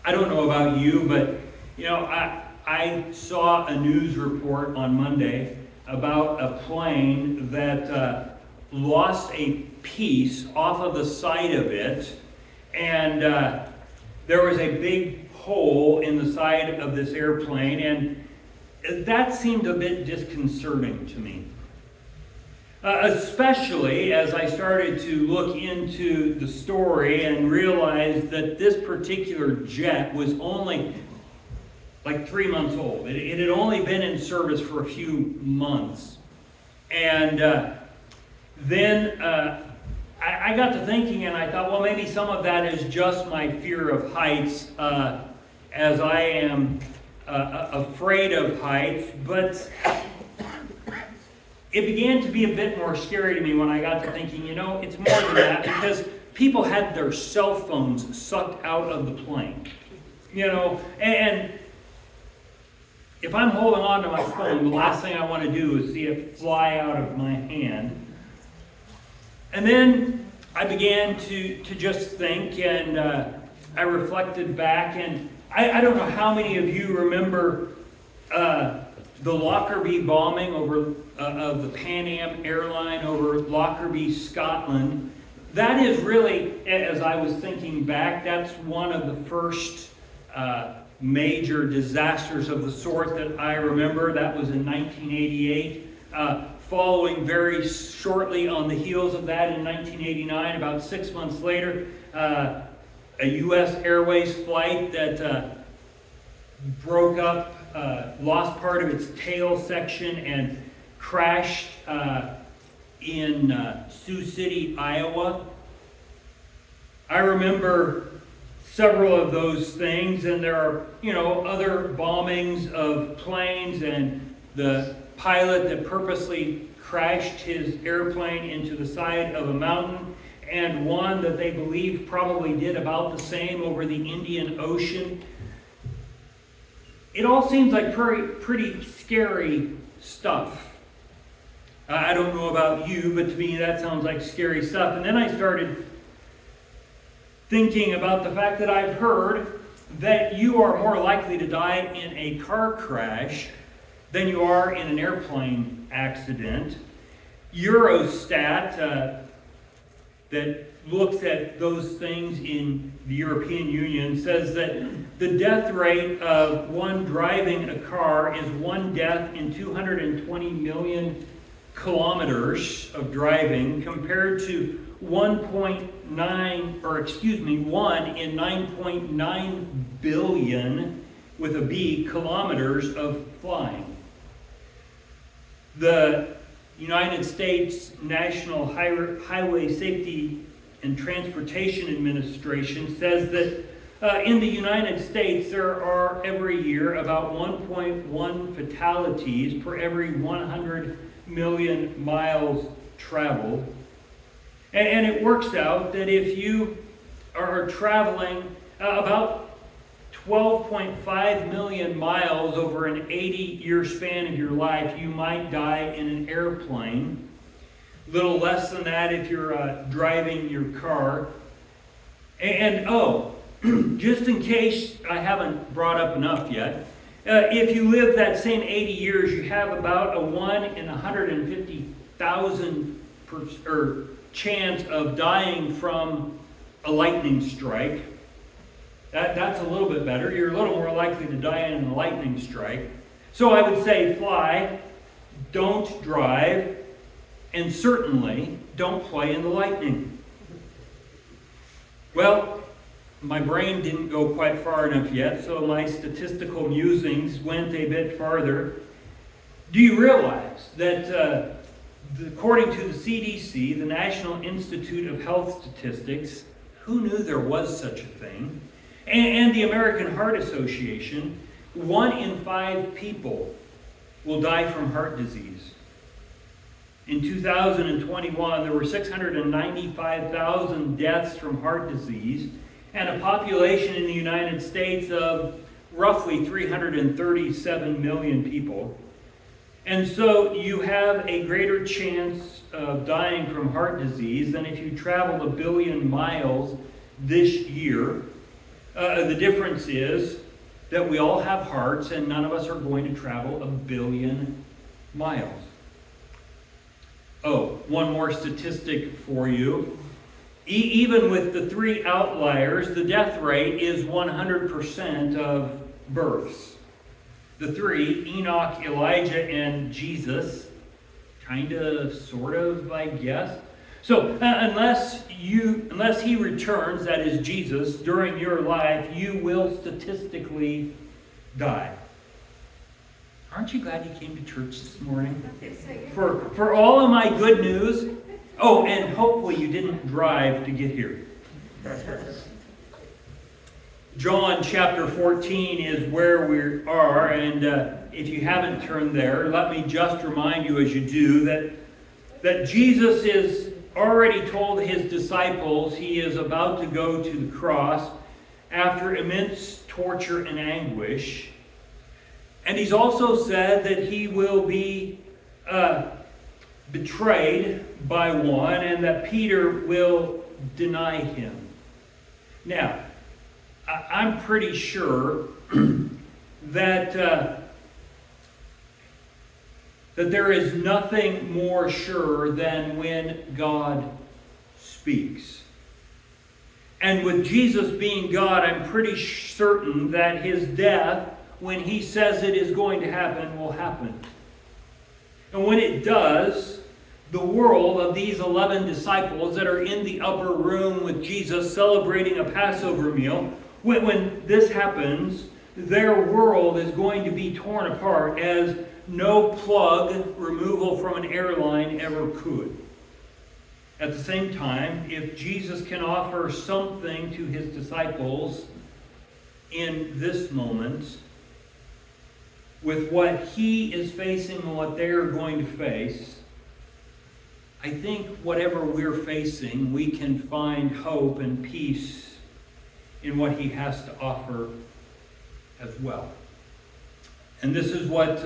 I don't know about you, but I saw a news report on Monday about a plane that lost a piece off of the side of it, and there was a big hole in the side of this airplane, and that seemed a bit disconcerting to me. Especially as I started to look into the story and realized that this particular jet was only like 3 months old. It had only been in service for a few months. And then I got to thinking, and I thought, well, maybe some of that is just my fear of heights, as I am afraid of heights. But it began to be a bit more scary to me when I got to thinking, it's more than that, because people had their cell phones sucked out of the plane. And if I'm holding on to my phone, the last thing I want to do is see it fly out of my hand. And then I began to just think, and I reflected back, and I don't know how many of you remember the Lockerbie bombing of the Pan Am airline over Lockerbie, Scotland. That is really, as I was thinking back, that's one of the first major disasters of the sort that I remember. That was in 1988. Following very shortly on the heels of that in 1989, about 6 months later, a U.S. Airways flight that broke up, lost part of its tail section and crashed in Sioux City, Iowa. I remember several of those things, and there are, other bombings of planes, and the pilot that purposely crashed his airplane into the side of a mountain, and one that they believe probably did about the same over the Indian Ocean. It all seems like pretty scary stuff. I don't know about you, but to me that sounds like scary stuff. And then I started thinking about the fact that I've heard that you are more likely to die in a car crash than you are in an airplane accident. Eurostat, that looks at those things in the European Union, says that the death rate of one driving a car is one death in 220 million kilometers of driving, compared to 1 in 9.9 billion with a B kilometers of flying. The United States National Highway Safety and Transportation Administration says that in the United States there are every year about 1.1 fatalities per every 100 million miles traveled. And it works out that if you are traveling about 12.5 million miles over an 80-year span of your life, you might die in an airplane. A little less than that if you're driving your car. And just in case I haven't brought up enough yet, if you live that same 80 years, you have about a 1 in 150,000 chance of dying from a lightning strike. That's a little bit better. You're a little more likely to die in a lightning strike. So I would say fly, don't drive, and certainly don't play in the lightning. Well, my brain didn't go quite far enough yet, so my statistical musings went a bit farther. Do you realize that according to the CDC, the National Institute of Health Statistics, who knew there was such a thing, and the American Heart Association, 1 in 5 people will die from heart disease. In 2021, there were 695,000 deaths from heart disease, and a population in the United States of roughly 337 million people. And so you have a greater chance of dying from heart disease than if you traveled 1 billion miles this year. The difference is that we all have hearts, and none of us are going to travel 1 billion miles. Oh, one more statistic for you. Even with the 3 outliers, the death rate is 100% of births. The 3, Enoch, Elijah, and Jesus, kind of, sort of, I guess. So, unless he returns, that is Jesus, during your life, you will statistically die. Aren't you glad you came to church this morning? For all of my good news. Oh, and hopefully you didn't drive to get here. John chapter 14 is where we are, and if you haven't turned there, let me just remind you as you do that Jesus is already told his disciples he is about to go to the cross after immense torture and anguish. And he's also said that he will be betrayed by one and that Peter will deny him. Now, I'm pretty sure that there is nothing more sure than when God speaks. And with Jesus being God, I'm pretty certain that his death, when he says it is going to happen, will happen. And when it does, the world of these 11 disciples that are in the upper room with Jesus celebrating a Passover meal, when this happens, their world is going to be torn apart as no plug removal from an airline ever could. At the same time, if Jesus can offer something to his disciples in this moment, with what he is facing and what they're going to face, I think whatever we're facing, we can find hope and peace in what he has to offer as well. And this is what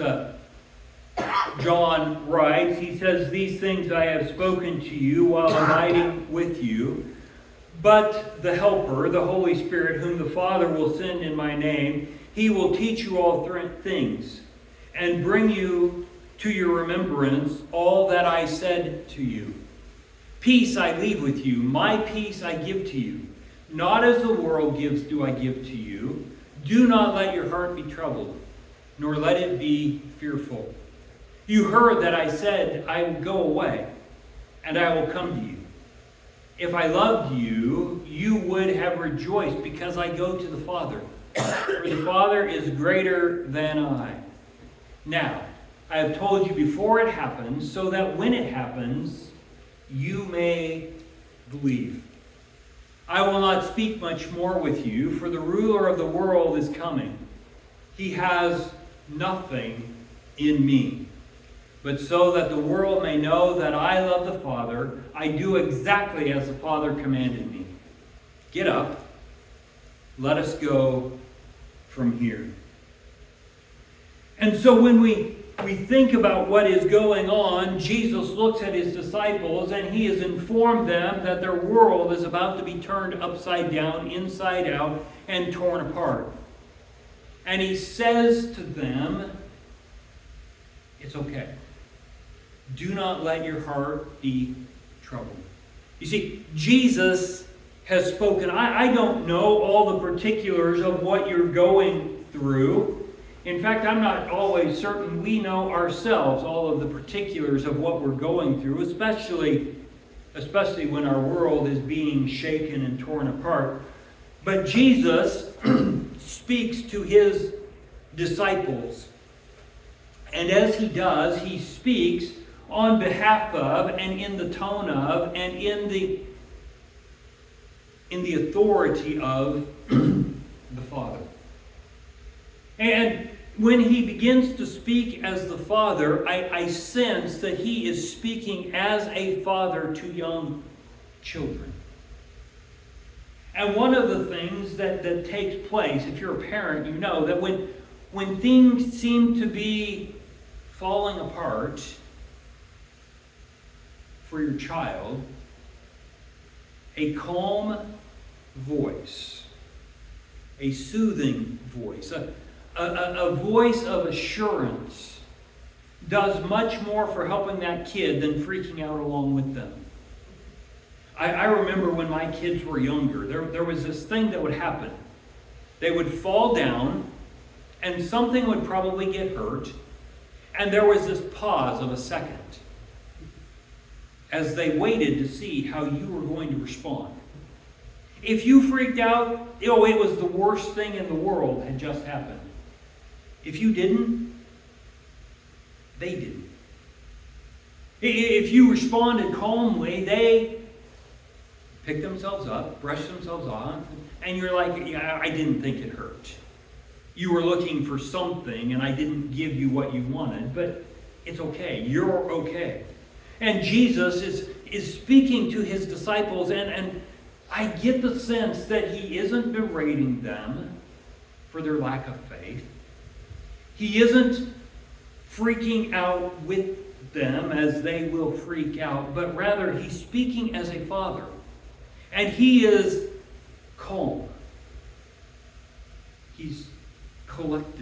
John writes. He says, "These things I have spoken to you while abiding with you. But the Helper, the Holy Spirit, whom the Father will send in my name, he will teach you all things and bring you to your remembrance all that I said to you. Peace I leave with you. My peace I give to you. Not as the world gives do I give to you. Do not let your heart be troubled, nor let it be fearful. You heard that I said, I will go away, and I will come to you. If I loved you, you would have rejoiced, because I go to the Father. For the Father is greater than I. Now, I have told you before it happens, so that when it happens, you may believe. I will not speak much more with you, for the ruler of the world is coming. He has nothing in me. But so that the world may know that I love the Father, I do exactly as the Father commanded me. Get up. Let us go from here." And so when we think about what is going on, Jesus looks at his disciples and he has informed them that their world is about to be turned upside down, inside out, and torn apart. And he says to them, it's okay. Do not let your heart be troubled. You see, Jesus has spoken. I don't know all the particulars of what you're going through. In fact, I'm not always certain we know ourselves all of the particulars of what we're going through, especially when our world is being shaken and torn apart. But Jesus speaks to his disciples. And as he does, he speaks on behalf of and in the tone of and in the authority of the Father. And when he begins to speak as the Father, I sense that he is speaking as a father to young children. And one of the things that takes place, if you're a parent, you know that when things seem to be falling apart for your child, a calm voice a soothing voice, a voice of assurance does much more for helping that kid than freaking out along with them. I remember when my kids were younger, there was this thing that would happen. They would fall down, and something would probably get hurt, and there was this pause of a second as they waited to see how you were going to respond. If you freaked out, it was the worst thing in the world had just happened. If you didn't, they didn't. If you responded calmly, they picked themselves up, brushed themselves off, and you're like, yeah, I didn't think it hurt. You were looking for something, and I didn't give you what you wanted, but it's okay. You're okay. And Jesus is speaking to his disciples, and I get the sense that he isn't berating them for their lack of faith. He isn't freaking out with them as they will freak out, but rather he's speaking as a father. And he is calm. He's collected.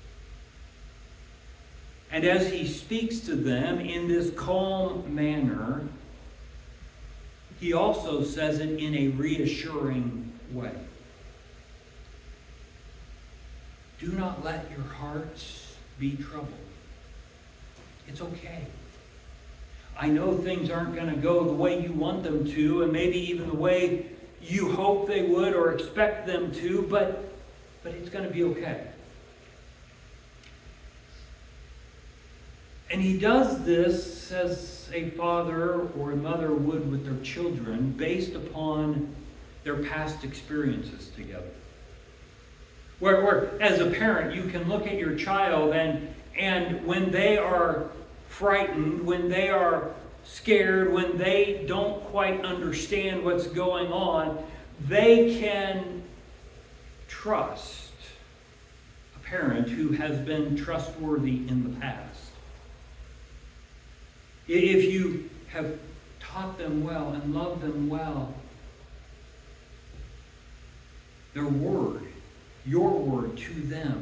And as he speaks to them in this calm manner, he also says it in a reassuring way. Do not let your hearts be troubled. It's okay. I know things aren't going to go the way you want them to, and maybe even the way you hope they would or expect them to, but it's going to be okay. And he does this as a father or a mother would with their children based upon their past experiences together. Where as a parent, you can look at your child and when they are frightened, when they are scared, when they don't quite understand what's going on, they can trust a parent who has been trustworthy in the past. If you have taught them well and loved them well, their word, your word to them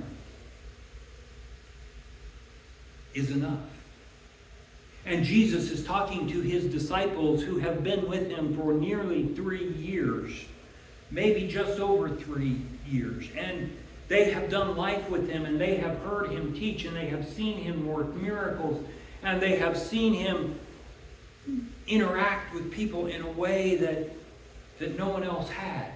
is enough. And Jesus is talking to his disciples who have been with him for nearly 3 years, maybe just over 3 years. And they have done life with him, and they have heard him teach, and they have seen him work miracles, and they have seen him interact with people in a way that no one else had.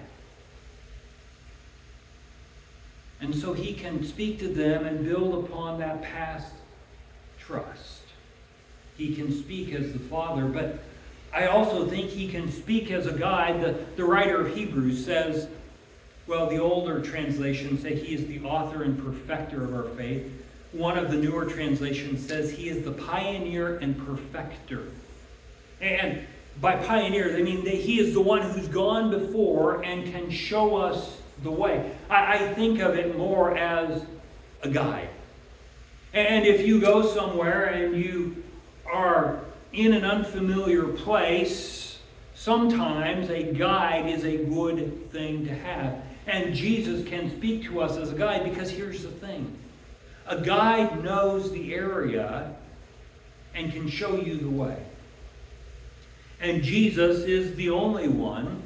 And so he can speak to them and build upon that past trust. He can speak as the Father, but I also think he can speak as a guide. The writer of Hebrews says, well, the older translations say he is the author and perfecter of our faith. One of the newer translations says he is the pioneer and perfecter. And by pioneer, they mean that he is the one who's gone before and can show us the way. I think of it more as a guide. And if you go somewhere and you are in an unfamiliar place, sometimes a guide is a good thing to have. And Jesus can speak to us as a guide because here's the thing. A guide knows the area and can show you the way. And Jesus is the only one.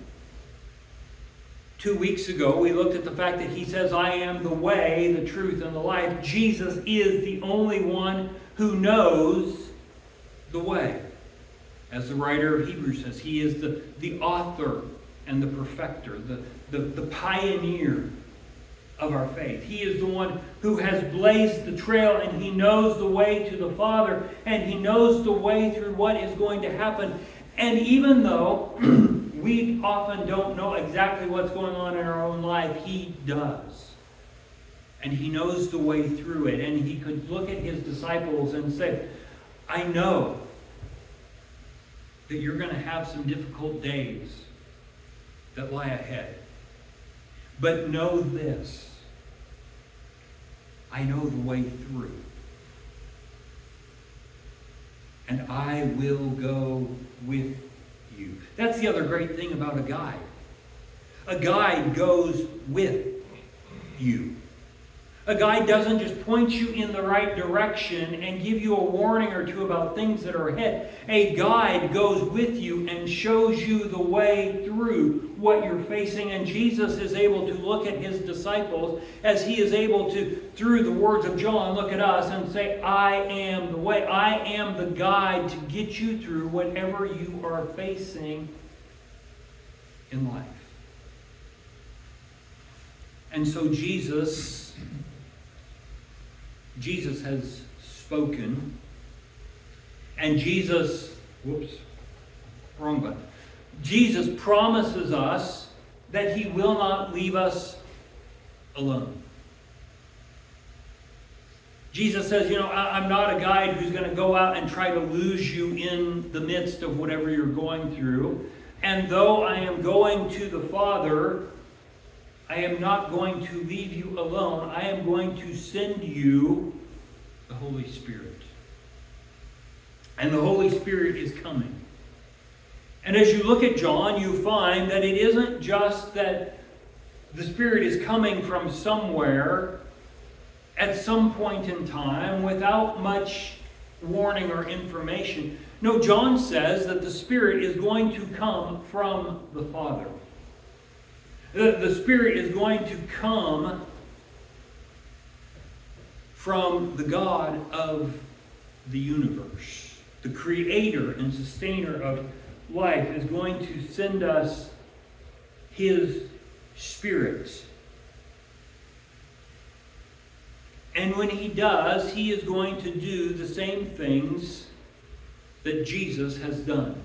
2 weeks ago, we looked at the fact that he says, I am the way, the truth, and the life. Jesus is the only one who knows the way. As the writer of Hebrews says, he is the author and the perfecter, the pioneer of our faith. He is the one who has blazed the trail, and he knows the way to the Father, and he knows the way through what is going to happen. And even though we often don't know exactly what's going on in our own life, he does. And he knows the way through it. And he could look at his disciples and say, I know that you're going to have some difficult days that lie ahead. But know this, I know the way through. And I will go with you. That's the other great thing about a guide. A guide goes with you. A guide doesn't just point you in the right direction and give you a warning or two about things that are ahead. A guide goes with you and shows you the way through what you're facing. And Jesus is able to look at his disciples as he is able to, through the words of John, look at us and say, I am the way. I am the guide to get you through whatever you are facing in life. And so Jesus has spoken, and Jesus promises us that he will not leave us alone. Jesus says, I'm not a guide who's going to go out and try to lose you in the midst of whatever you're going through. And though I am going to the Father, I am not going to leave you alone. I am going to send you the Holy Spirit. And the Holy Spirit is coming. And as you look at John, you find that it isn't just that the Spirit is coming from somewhere at some point in time without much warning or information. No, John says that the Spirit is going to come from the Father. The Spirit is going to come from the God of the universe. The creator and sustainer of life is going to send us his Spirit. And when he does, he is going to do the same things that Jesus has done.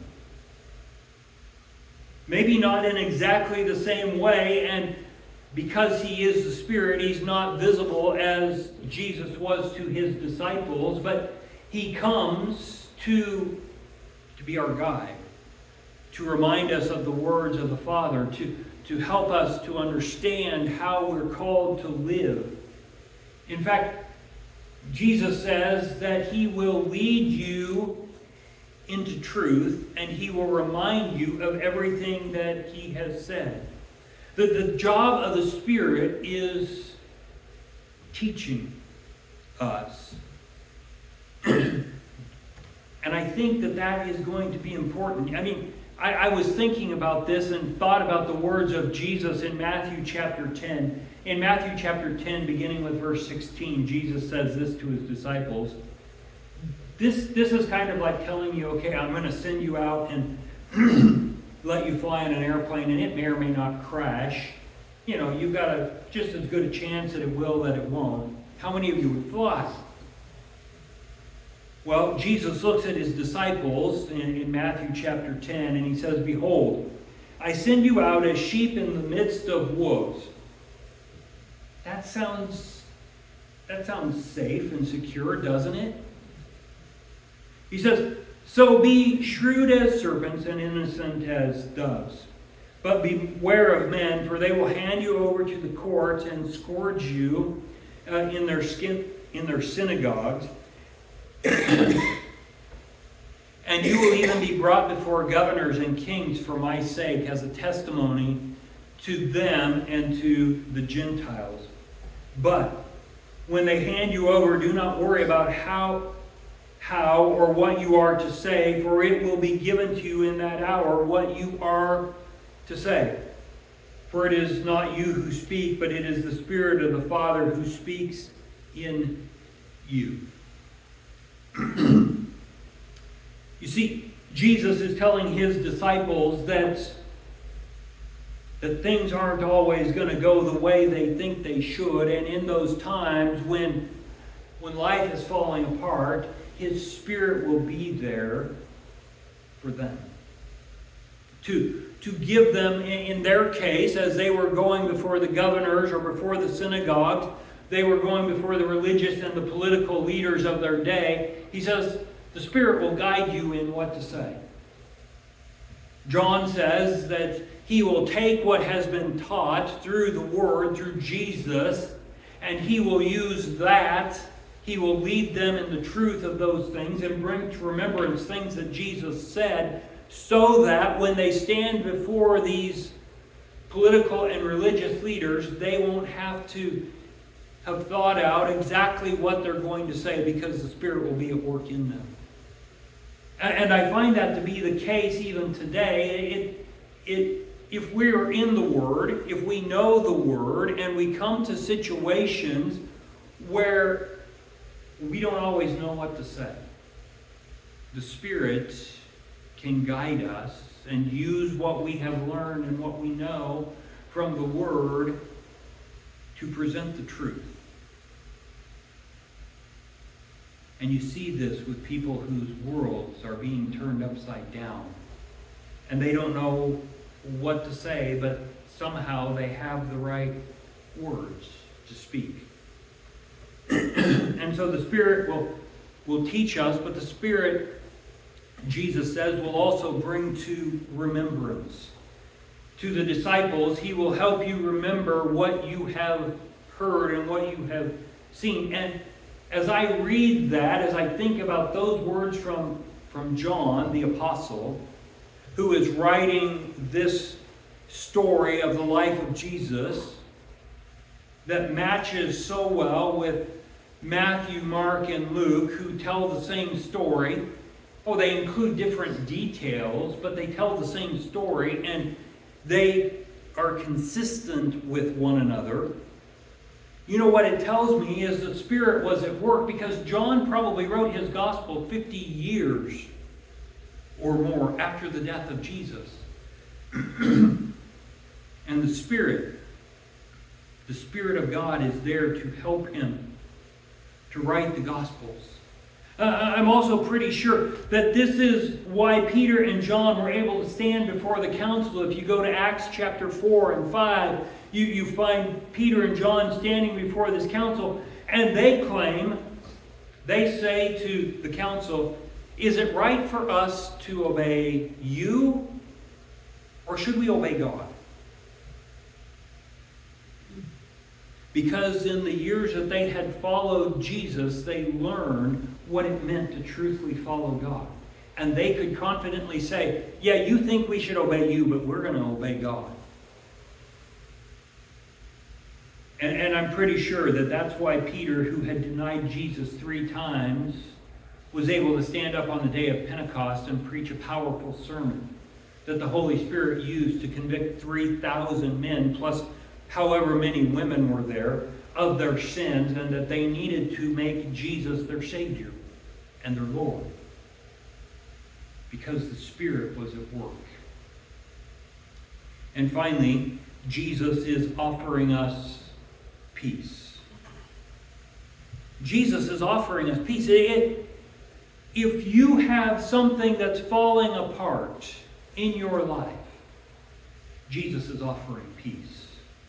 Maybe not in exactly the same way, and because he is the Spirit, he's not visible as Jesus was to his disciples, but he comes to be our guide, to remind us of the words of the Father, to help us to understand how we're called to live. In fact, Jesus says that he will lead you into truth, and he will remind you of everything that he has said. The job of the Spirit is teaching us. And I think that is going to be important. I was thinking about this and thought about the words of Jesus in Matthew chapter 10. In Matthew chapter 10, beginning with verse 16, Jesus says this to his disciples. This is kind of like telling you, okay, I'm going to send you out and let you fly in an airplane, and it may or may not crash. You've got just as good a chance that it will that it won't. How many of you would fly? Well, Jesus looks at his disciples in Matthew chapter 10, and he says, Behold, I send you out as sheep in the midst of wolves. That sounds safe and secure, doesn't it? He says, So be shrewd as serpents and innocent as doves. But beware of men, for they will hand you over to the courts and scourge you in their synagogues. And you will even be brought before governors and kings for my sake as a testimony to them and to the Gentiles. But when they hand you over, do not worry about how or what you are to say, for it will be given to you in that hour what you are to say. For it is not you who speak, but it is the Spirit of the Father who speaks in you. You see, Jesus is telling his disciples that things aren't always going to go the way they think they should, and in those times when life is falling apart, his Spirit will be there for them. To give them, in their case, as they were going before the governors or before the synagogues, they were going before the religious and the political leaders of their day. He says, the Spirit will guide you in what to say. John says that he will take what has been taught through the Word, through Jesus, and he will use that. He will lead them in the truth of those things and bring to remembrance things that Jesus said, so that when they stand before these political and religious leaders, they won't have to have thought out exactly what they're going to say because the Spirit will be at work in them. And I find that to be the case even today. If we're in the Word, if we know the Word, and we come to situations where we don't always know what to say, the Spirit can guide us and use what we have learned and what we know from the Word to present the truth. And you see this with people whose worlds are being turned upside down. And they don't know what to say, but somehow they have the right words to speak. And so the Spirit will teach us, but the Spirit, Jesus says, will also bring to remembrance. To the disciples, He will help you remember what you have heard and what you have seen. And as I read that, as I think about those words from John, the apostle, who is writing this story of the life of Jesus that matches so well with Matthew, Mark, and Luke, who tell the same story. Oh, they include different details, but they tell the same story, and they are consistent with one another. You know what it tells me is the Spirit was at work, because John probably wrote his gospel 50 years or more after the death of Jesus. And the Spirit of God is there to help him to write the Gospels. I'm also pretty sure that this is why Peter and John were able to stand before the council. If you go to Acts chapter 4 and 5, you find Peter and John standing before this council, and they say to the council, is it right for us to obey you, or should we obey God? Because in the years that they had followed Jesus, they learned what it meant to truthfully follow God. And they could confidently say, yeah, you think we should obey you, but we're going to obey God. And I'm pretty sure that that's why Peter, who had denied Jesus 3 times, was able to stand up on the day of Pentecost and preach a powerful sermon that the Holy Spirit used to convict 3,000 men, plus however many women were there, of their sins, and that they needed to make Jesus their Savior and their Lord, because the Spirit was at work. And finally, Jesus is offering us peace. Jesus is offering us peace. If you have something that's falling apart in your life, Jesus is offering peace.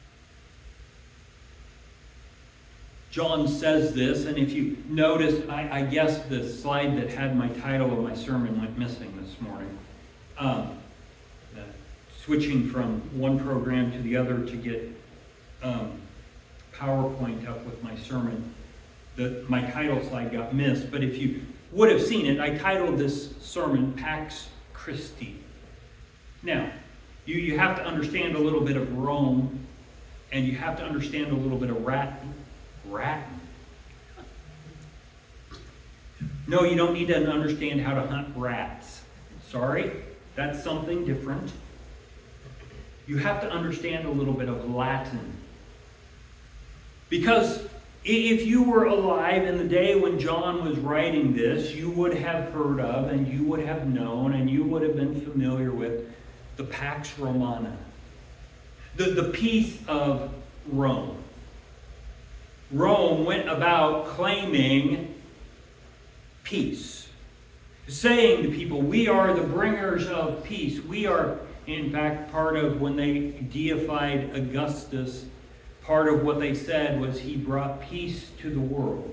John says this, and if you notice, I guess the slide that had my title of my sermon went missing this morning. Switching from one program to the other to get PowerPoint up with my sermon, my title slide got missed. But if you would have seen it, I titled this sermon, Pax Christi. Now, you have to understand a little bit of Rome, and you have to understand a little bit of Latin. No, you don't need to understand how to hunt rats. Sorry, that's something different. You have to understand a little bit of Latin. Because if you were alive in the day when John was writing this, you would have heard of, and you would have known, and you would have been familiar with the Pax Romana, the peace of Rome. Rome went about claiming peace, saying to people, we are the bringers of peace. We are, in fact, part of when they deified Augustus, part of what they said was he brought peace to the world.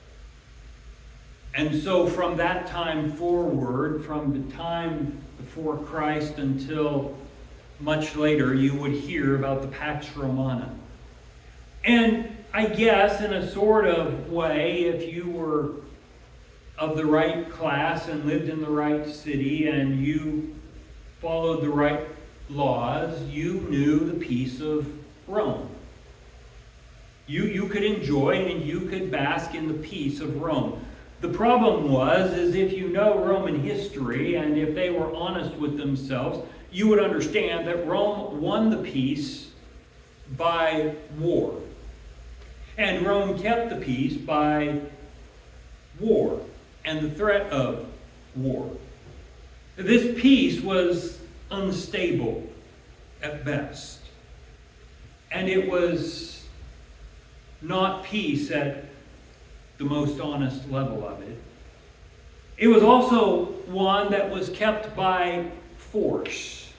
And so from that time forward, from the time before Christ until much later, you would hear about the Pax Romana. And I guess in a sort of way, if you were of the right class and lived in the right city and you followed the right laws, you knew the peace of Rome. You could enjoy and you could bask in the peace of Rome. The problem is if you know Roman history and if they were honest with themselves, you would understand that Rome won the peace by war. And Rome kept the peace by war and the threat of war. This peace was unstable at best. And it was not peace at the most honest level of it. It was also one that was kept by force.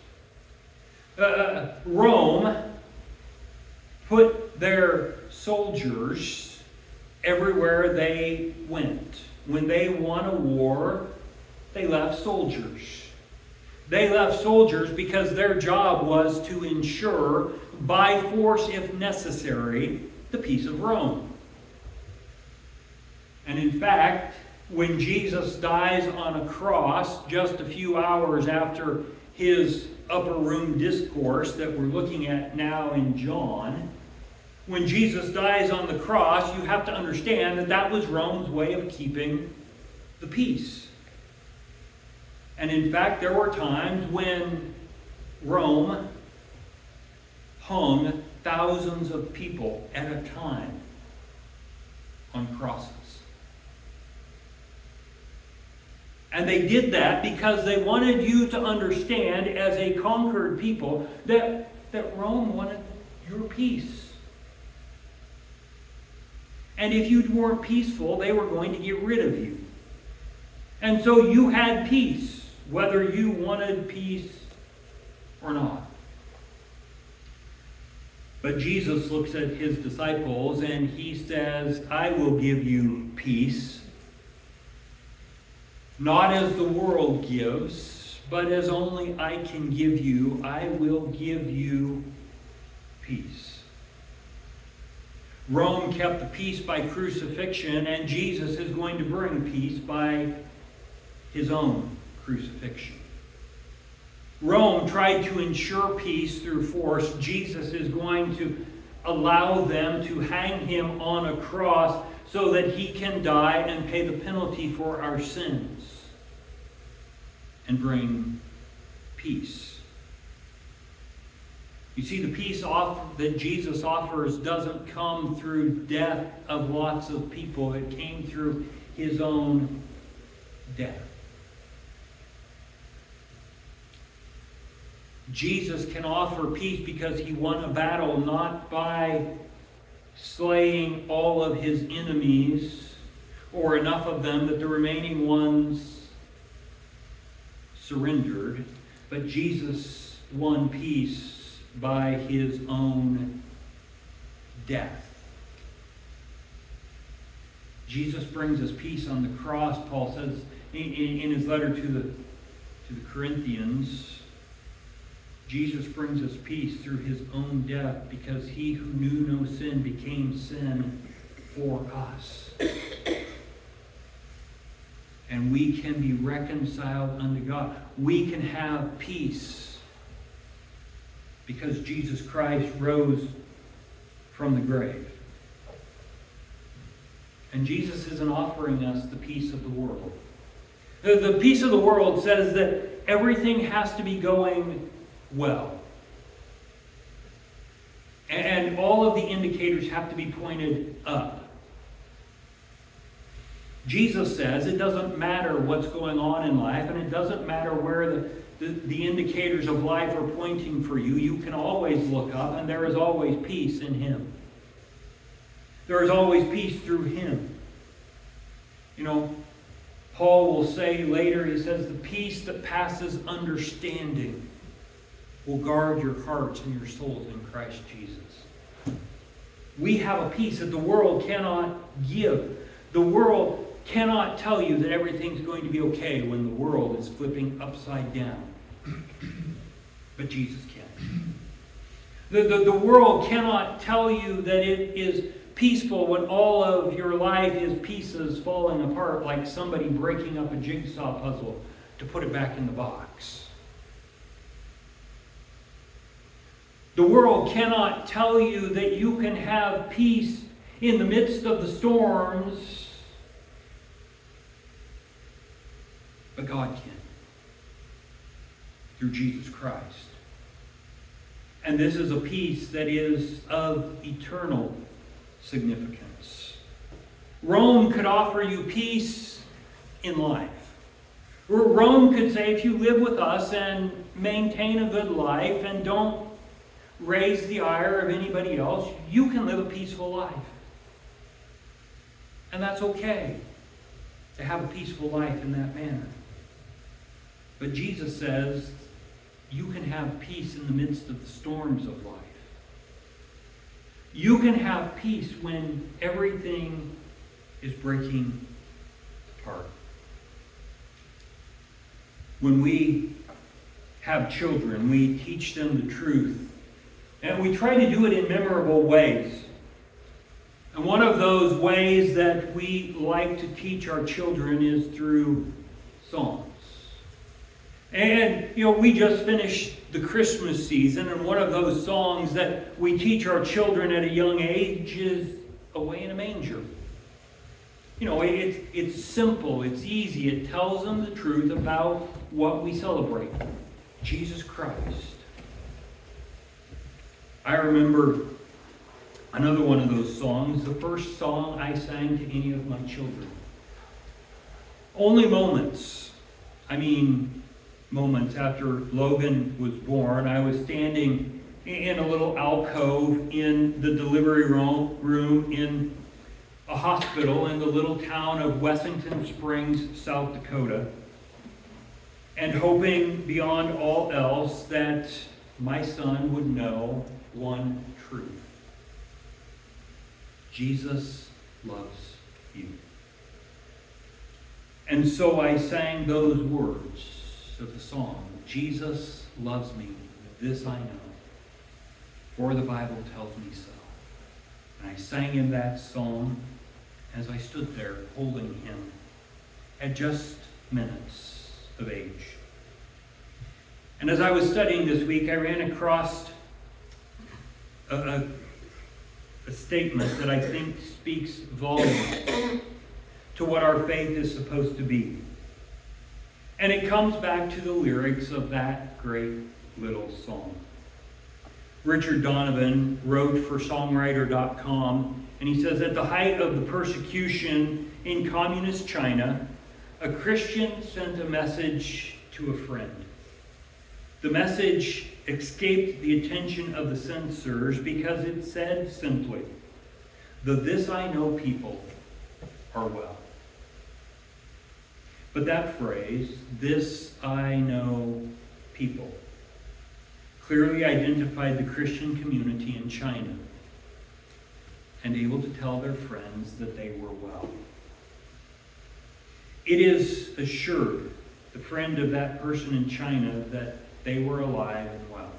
Rome put their soldiers everywhere they went. When they won a war, they left soldiers. They left soldiers because their job was to ensure, by force if necessary, the peace of Rome. And in fact, when Jesus dies on a cross just a few hours after his upper room discourse that we're looking at now in John, when Jesus dies on the cross, you have to understand that that was Rome's way of keeping the peace. And in fact, there were times when Rome hung thousands of people at a time on crosses. And they did that because they wanted you to understand, as a conquered people, that Rome wanted your peace. And if you weren't peaceful, they were going to get rid of you. And so you had peace, whether you wanted peace or not. But Jesus looks at his disciples and he says, I will give you peace. Not as the world gives, but as only I can give you. I will give you peace. Rome kept the peace by crucifixion, and Jesus is going to bring peace by his own crucifixion. Rome tried to ensure peace through force. Jesus is going to allow them to hang him on a cross so that he can die and pay the penalty for our sins and bring peace. You see, the peace that Jesus offers doesn't come through death of lots of people. It came through his own death. Jesus can offer peace because he won a battle not by slaying all of his enemies or enough of them that the remaining ones surrendered, but Jesus won peace by his own death. Jesus brings us peace on the cross. Paul says in his letter to the Corinthians, Jesus brings us peace through his own death because he who knew no sin became sin for us. And we can be reconciled unto God. We can have peace because Jesus Christ rose from the grave. And Jesus isn't offering us the peace of the world. The peace of the world says that everything has to be going well. And all of the indicators have to be pointed up. Jesus says it doesn't matter what's going on in life, and it doesn't matter where the indicators of life are pointing for you. You can always look up, and there is always peace in him. There is always peace through him. You know, Paul will say later, he says, the peace that passes understanding will guard your hearts and your souls in Christ Jesus. We have a peace that the world cannot give. The world cannot tell you that everything's going to be okay when the world is flipping upside down. But Jesus can. The world cannot tell you that it is peaceful when all of your life is pieces falling apart like somebody breaking up a jigsaw puzzle to put it back in the box. The The world cannot tell you that you can have peace in the midst of the storms, but God can, through Jesus Christ. And this is a peace that is of eternal significance. Rome could offer you peace in life. Rome could say, if you live with us and maintain a good life and don't raise the ire of anybody else, you can live a peaceful life. And that's okay, to have a peaceful life in that manner. But Jesus says, you can have peace in the midst of the storms of life. You can have peace when everything is breaking apart. When we have children, we teach them the truth. And we try to do it in memorable ways. And one of those ways that we like to teach our children is through songs. And, we just finished the Christmas season, and one of those songs that we teach our children at a young age is Away in a Manger. It's simple, it's easy, it tells them the truth about what we celebrate, Jesus Christ. I remember another one of those songs, the first song I sang to any of my children. Only moments after Logan was born, I was standing in a little alcove in the delivery room in a hospital in the little town of Wessington Springs, South Dakota, and hoping beyond all else that my son would know one truth. Jesus loves you. And so I sang those words of the song, Jesus loves me, this I know, for the Bible tells me so. And I sang him that song as I stood there holding him at just minutes of age. And as I was studying this week, I ran across a statement that I think speaks volumes to what our faith is supposed to be. And it comes back to the lyrics of that great little song. Richard Donovan wrote for songwriter.com, and he says, at the height of the persecution in communist China, a Christian sent a message to a friend. The message escaped the attention of the censors because it said simply, the This I Know people are well. But that phrase, this I know people, clearly identified the Christian community in China and able to tell their friends that they were well. It is assured the friend of that person in China that they were alive and well.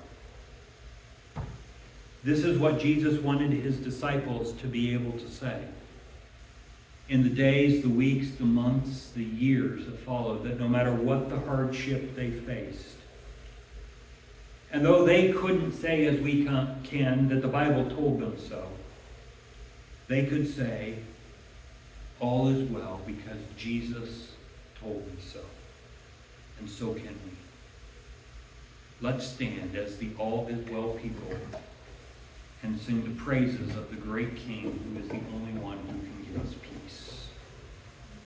This is what Jesus wanted his disciples to be able to say. In the days, the weeks, the months, the years that followed, that no matter what the hardship they faced, and though they couldn't say as we can that the Bible told them so, they could say, all is well because Jesus told me so. And so can we. Let's stand as the all is well people and sing the praises of the great King who is the only one